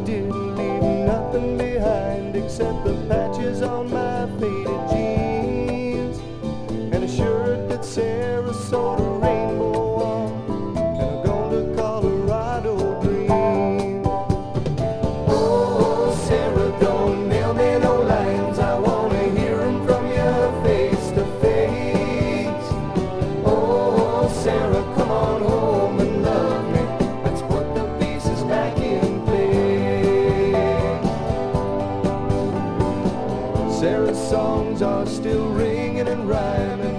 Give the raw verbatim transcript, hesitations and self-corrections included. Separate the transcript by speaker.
Speaker 1: didn't leave nothing behind except the patches on my faded jeans and a shirt that Sarasota rainbow on and a gone to Colorado dream. Oh, Sarah, don't nail me no lines. I wanna hear 'em from you face to face. Oh, Sarah, come on home and love me. Let's put the pieces back in place. Sarah's songs are still ringing and rhyming